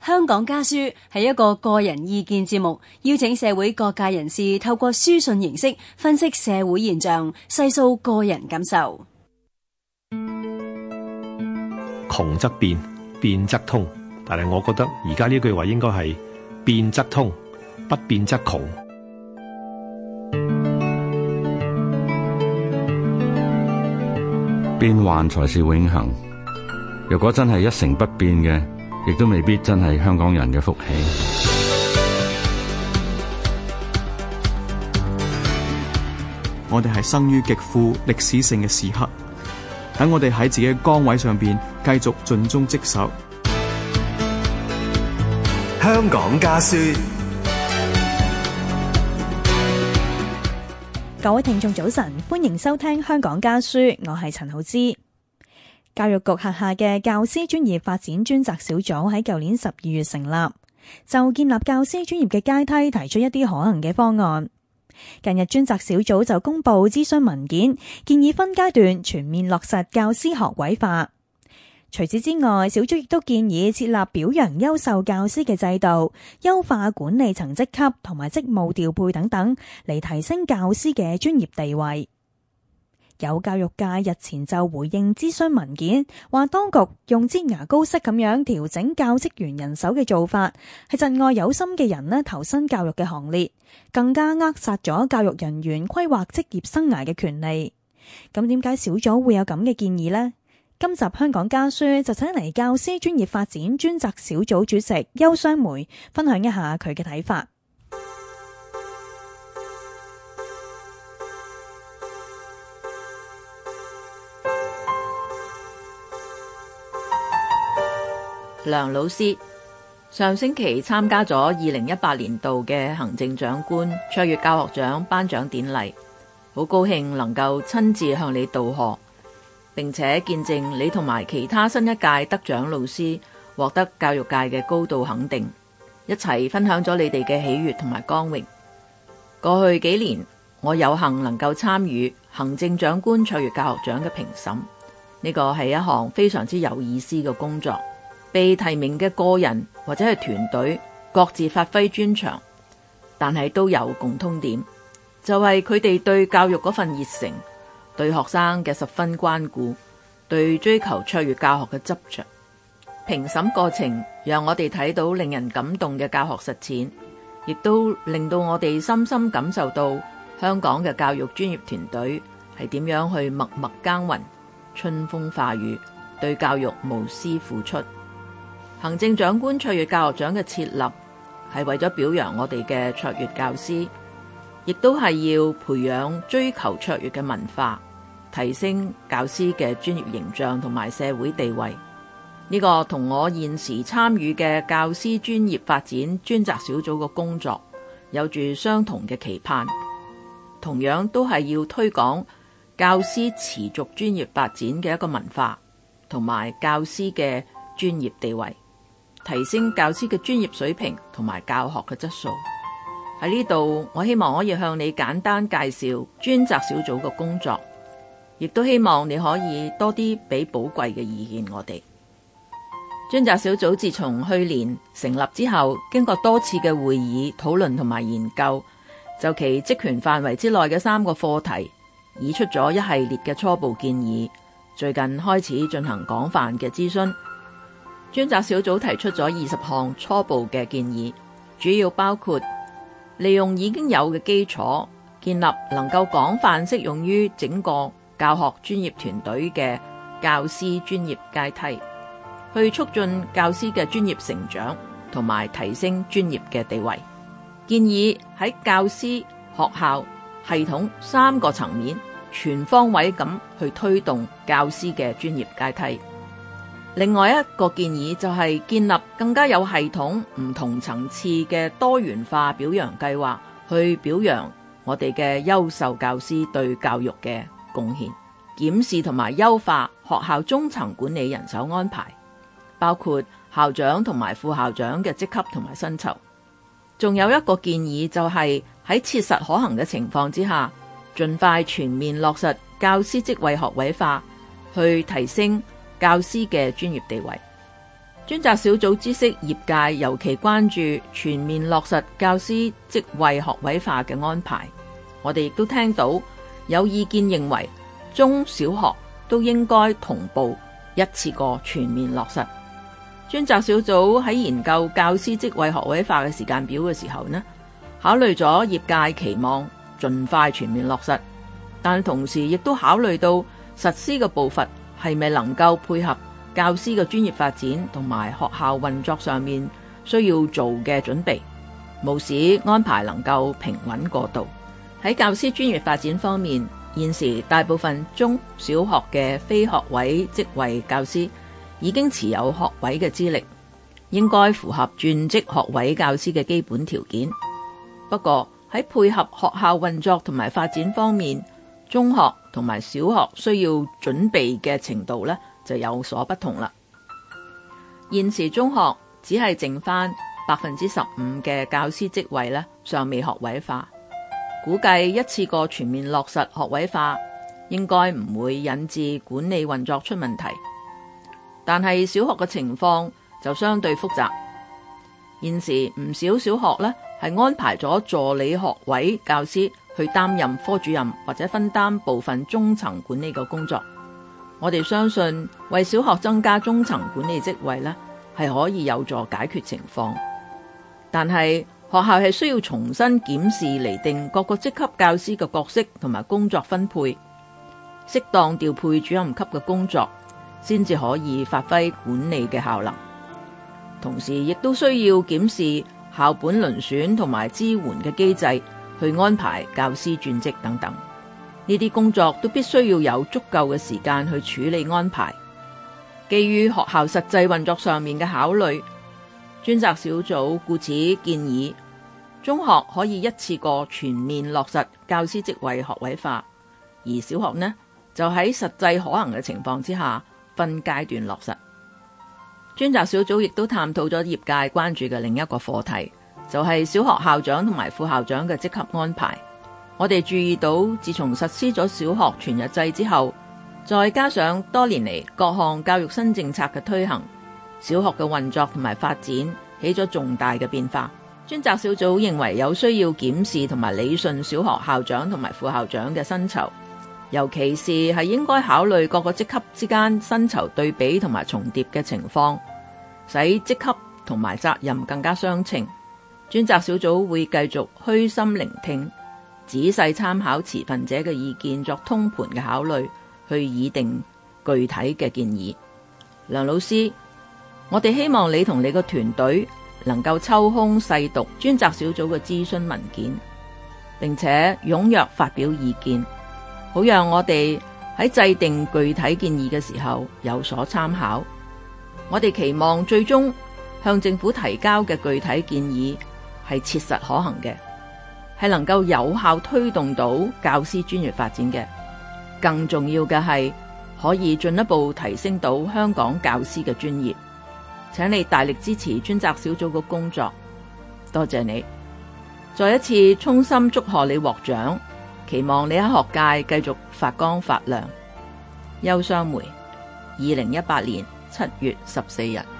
香港家書係一個個人意見節目，邀請社會各界人士透過書信形式分析社會現象，細數個人感受。 窮則變，變則通，但係我覺得而家呢句話應該係變則通，不變則窮。 變幻才是永恆。如果真係一成不變嘅，亦都未必真係香港人嘅福氣。 我哋係生於極富歷史性嘅時刻，等我哋喺自己嘅崗位上邊繼續盡忠職守。 香港家書。 各位聽眾早晨，歡迎收聽香港家書，我係陳浩之。教育局轄下嘅教師專業發展專責小組喺舊年12月成立，就建立教師專業嘅階梯提出一啲可行嘅方案。近日專責小組就公布諮詢文件，建議分階段全面落實教師學位化。除此之外，小組亦都建議設立表揚優秀教師嘅制度，優化管理層職級同埋職務調配等等，嚟提升教師嘅專業地位。有教育界日前就回應諮詢文件，話當局用擠牙膏式咁樣調整教職員人手嘅做法，係窒礙有心嘅人投身教育嘅行列，更加扼殺咗教育人員規劃職業生涯嘅權利。咁點解小組會有咁嘅建議呢？今集香港家書就請嚟教師專業發展專責小組主席邱湘梅分享一下佢嘅睇法。 梁老師上星期參加咗2018年度嘅行政長官卓越教學獎頒獎典禮，好高興能夠親自向你道賀，並且見證你同埋其他新一屆得獎老師獲得教育界嘅高度肯定，一齊分享咗你哋嘅喜悅同埋光榮。過去幾年，我有幸能夠參與行政長官卓越教學獎嘅評審，呢個係一項非常之有意思嘅工作。被提名嘅個人或者係團隊各自發揮專長，但係都有共通點，就係佢哋對教育嗰份熱誠，對學生嘅十分關顧，對追求卓越教學嘅執着。評審過程讓我哋睇到令人感動嘅教學實踐，亦都令到我哋深深感受到香港嘅教育專業團隊係點樣去默默耕耘，春風化雨，對教育無私付出。行政長官卓越教學獎嘅設立係為咗表揚我哋嘅卓越教師，亦都係要培養追求卓越嘅文化，提升教師嘅專業形象同埋社會地位。呢個同我現時參與嘅教師專業發展專責小組嘅工作有住相同嘅期盼，同樣都係要推廣教師持續專業發展嘅一個文化，同埋教師嘅專業地位，提升教師嘅專業水平同埋教學嘅質素。喺呢度，我希望可以向你簡單介紹專責小組嘅工作，亦都希望你可以多啲俾寶貴嘅意見我哋。專責小組自從去年成立之後，經過多次嘅會議討論同埋研究，就其職權範圍之內嘅3個課題，擬出咗一系列嘅初步建議，最近開始進行廣泛嘅諮詢。專責小組提出咗20項初步嘅建議，主要包括利用已經有嘅基礎，建立能夠廣泛適用於整個教學專業團隊嘅教師專業階梯，去促進教師嘅專業成長同埋提升專業嘅地位。建議喺教師、學校、系統3個層面全方位咁去推動教師嘅專業階梯。另外一個建議就係建立更加有系統、唔同層次嘅多元化表揚計劃，去表揚我哋嘅優秀教師對教育嘅貢獻，檢視同埋優化學校中層管理人手安排，包括校長同埋副校長嘅職級同埋薪酬。仲有一個建議就係喺切實可行嘅情況之下，盡快全面落實教師職位學位化，去提升教師嘅專業地位。 專責小組知悉業界尤其關注全面落實教師職位學位化嘅安排。我哋亦都聽到有意見認為中小學都應該同步一次過全面落實。專責小組喺研究教師職位學位化嘅時間表嘅時候呢，考慮咗業界期望盡快全面落實，但同時亦都考慮到實施嘅步伐係咪能夠配合教師嘅專業發展同埋學校運作上面需要做嘅準備，務使安排能夠平穩過渡。喺教師專業發展方面，現時大部分中小學嘅非學位職位教師已經持有學位嘅資歷，應該符合轉職學位教師嘅基本條件。不過喺配合學校運作同埋發展方面，中學同埋小學需要準備嘅程度呢就有所不同啦。現時中學只係剩翻15%嘅教師職位呢尚未學位化，估計一次過全面落實學位化應該唔會引致管理運作出問題。但係小學嘅情況就相對複雜，現時唔少小學呢係安排咗助理學位教師去擔任科主任或者分擔部分中層管理嘅工作。我哋相信為小學增加中層管理職位呢係可以有助解決情況，但係學校係需要重新檢視釐定各個職級教師嘅角色同埋工作分配，適當調配主任級嘅工作，先至可以發揮管理嘅效能。同時亦都需要檢視校本遴選同埋支援嘅機制，去安排教師轉職等等。呢啲工作都必須要有足夠嘅時間去處理安排。基於學校實際運作上面嘅考慮，專責小組故此建議中學可以一次過全面落實教師職位學位化，而小學呢就喺實際可行嘅情況之下分階段落實。專責小組亦都探討咗業界關注嘅另一個課題，就係小學校長同埋副校長嘅職級安排。我哋注意到，自從實施咗小學全日制之後，再加上多年嚟各項教育新政策嘅推行，小學嘅運作同埋發展起咗重大嘅變化。專責小組認為有需要檢視同埋理順小學校長同埋副校長嘅薪酬，尤其是係應該考慮各個職級之間薪酬對比同埋重疊嘅情況，使職級同埋責任更加相稱。專責小組會繼續虛心聆聽，仔細參考持份者嘅意見，作通盤嘅考慮，去擬定具體嘅建議。梁老師，我哋希望你同你個團隊能夠抽空細讀專責小組嘅諮詢文件，並且踴躍發表意見，好讓我哋喺制定具體建議嘅時候有所參考。我哋期望最終向政府提交嘅具體建議係切實可行嘅，係能夠有效推動到教師專業發展嘅。更重要嘅係可以進一步提升到香港教師嘅專業。請你大力支持專責小組嘅工作，多謝你。再一次衷心祝賀你獲獎，期望你喺學界繼續發光發亮。邱湘梅，2018年7月14日。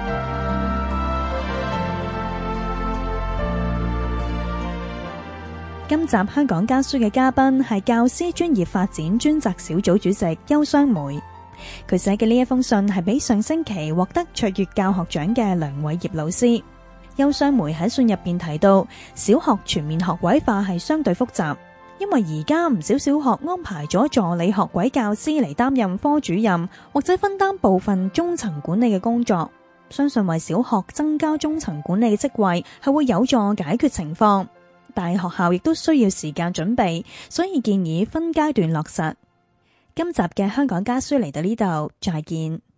今集香港家書嘅嘉賓係教師專業發展專責小組主席邱湘梅。佢寫嘅呢一封信係俾上星期獲得卓越教學獎嘅梁偉業老師。邱湘梅喺信入邊提到，小學全面學位化係相對複雜，因為而家唔少小學安排咗助理學位教師嚟擔任科主任，或者分擔部分中層管理嘅工作。相信為小學增加中層管理嘅職位係會有助解決情況，但係學校亦都需要時間準備，所以建議分階段落實。今集嘅香港家書嚟到呢度，再見。